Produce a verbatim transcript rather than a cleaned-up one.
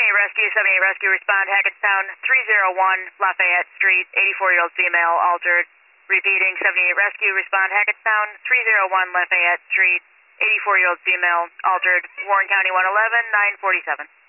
seventy-eight Rescue, seventy-eight Rescue, respond Hackettstown, three oh one Lafayette Street, eighty-four-year-old female, altered. Repeating, seventy-eight Rescue, respond Hackettstown, three oh one Lafayette Street, eighty-four-year-old female, altered. Warren County one eleven, nine forty-seven.